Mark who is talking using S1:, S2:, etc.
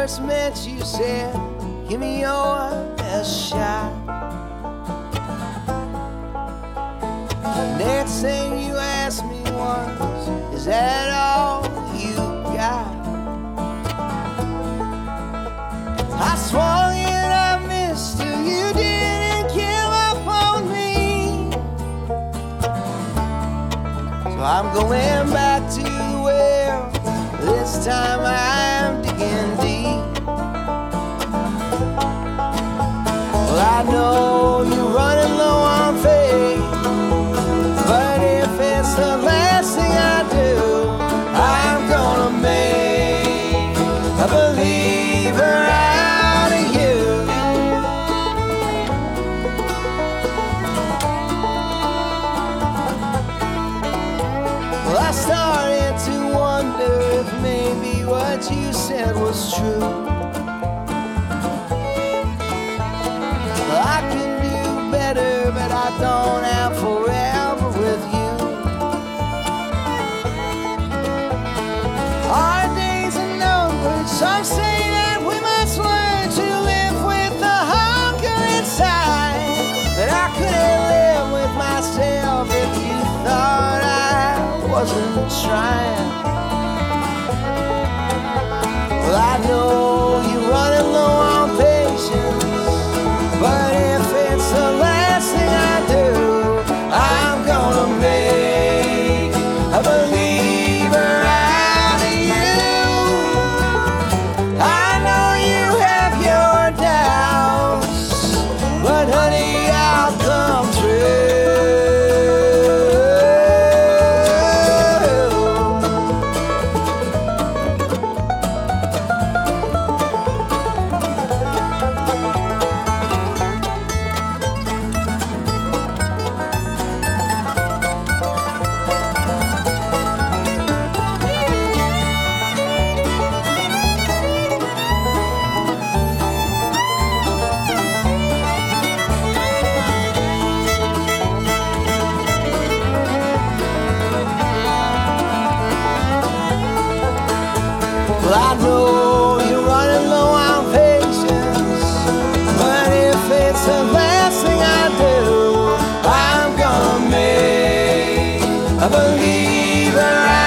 S1: first met you said, give me your best shot. The next thing you asked me was, is that all you got? I swung and I missed you, you didn't give up on me. So I'm going back to the well, this time I'm digging deep. Well, I know you're running low on faith, but if it's the last thing I do, I'm gonna make a believer out of you. Well, I started to wonder if maybe what you said was true. I can do better, but I don't have forever with you. Our days are numbered. Some say that we must learn to live with the hunger inside. But I couldn't live with myself if you thought I wasn't trying. Well, I know you're running low on patience, but if it's the last thing I do, I'm gonna make a believer out of you. I know you have your doubts, but honey, I'll come through. Well, I know you're running low on patience, but if it's the last thing I do, I'm gonna make a believer